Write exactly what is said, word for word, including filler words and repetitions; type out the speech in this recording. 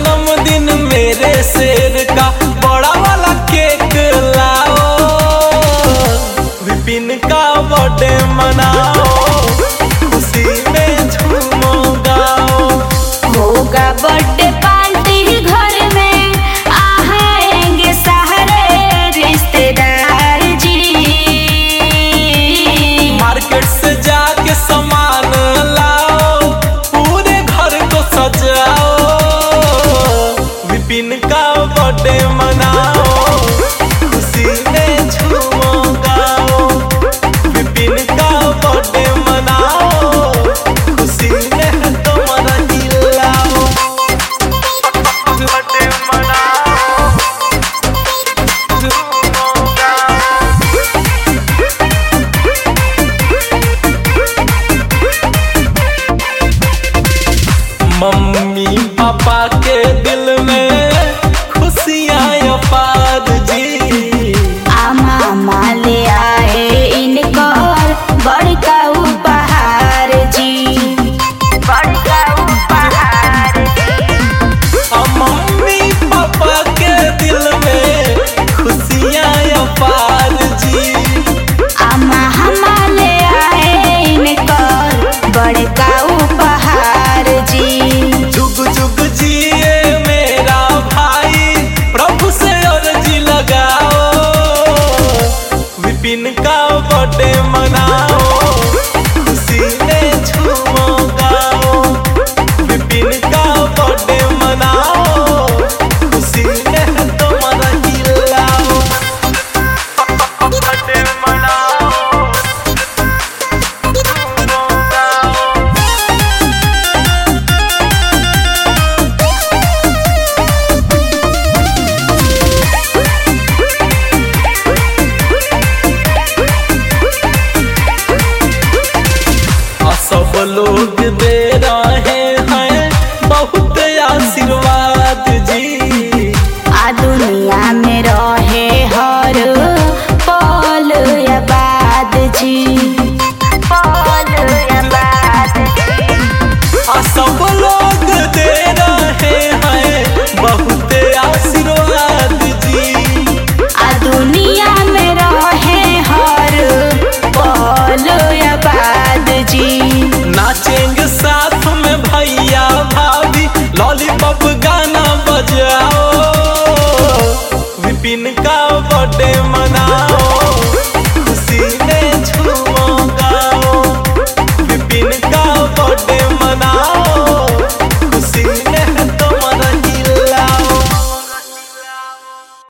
जन्मदिन मेरे शेर का बड़ा वाला केक लाओ, विपिन का बर्थडे मनाओ, खुशी में झूमो गाओ। होगा बर्थडे पार्टी घर में, आएंगे सारे रिश्तेदार जी। मार्केट से जाके सामान लाओ, पूरे घर को सजाओ, विपिन का बर्थडे मनाओ, खुशी में झूमो गाओ। विपिन का बर्थडे मनाओ, खुशी में तुम हिलाओ। बर्थडे मनाओ, झूमो गाओ। मम्मी पापा के दिल में